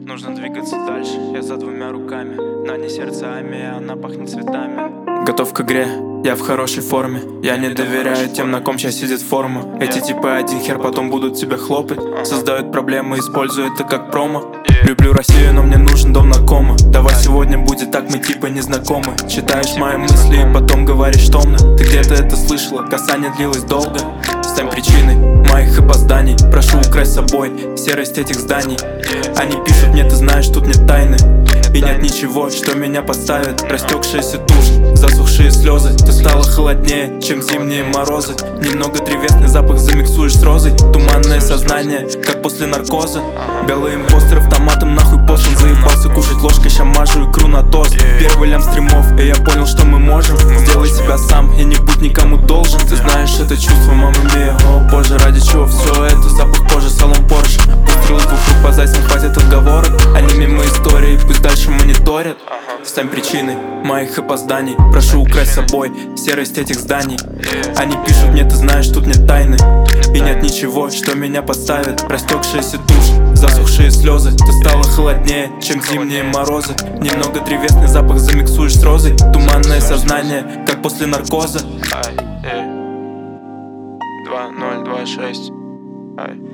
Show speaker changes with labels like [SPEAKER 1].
[SPEAKER 1] нужно двигаться дальше. Я за двумя руками, на не сердцами, она пахнет цветами. Готов к игре, я в хорошей форме. Я не доверяю тем, на ком сейчас сидит форма. Эти типы один хер потом будут тебя хлопать. Создают проблемы, используют это как промо. Люблю Россию, но мне нужен дом на кома. Давай сегодня будет так, мы типа незнакомы. Читаешь мои мысли и потом говоришь томно. Ты где-то это слышала, касание длилось долго. Стань причиной моих опозданий. Прошу украсть с собой серость этих зданий. Они пишут мне, ты знаешь, тут нет тайны. И нет ничего, что меня подставит. Растекшаяся тушь, засохшие слезы. Ты стала холоднее, чем зимние морозы. Немного древесный запах замиксуешь с розой. Туманное сознание, как после наркоза. Белый импостер автоматом нахуй послан. Заебался кушать ложкой, ща мажу икру на тост. Первый лям стримов, и я понял, что мы можем. Сделай себя сам и не будь никому должен. Ты знаешь это чувство, мама мия. О боже, ради чего все это? Запах кожи, салон Порше. Выстрелы двух рук по зайцам, хватит отговорок. Они мимо истории, пусть дальше мониторят. Стань причиной моих опозданий. Прошу украсть с собой серость этих зданий. Они пишут мне, ты знаешь, тут нет тайны. И нет ничего, что меня подставит. Растекшаяся тушь, засохшие слезы. Ты стала холоднее, чем зимние морозы. Немного древесный запах замиксуешь с розой. Туманное сознание, как после наркоза. 2026.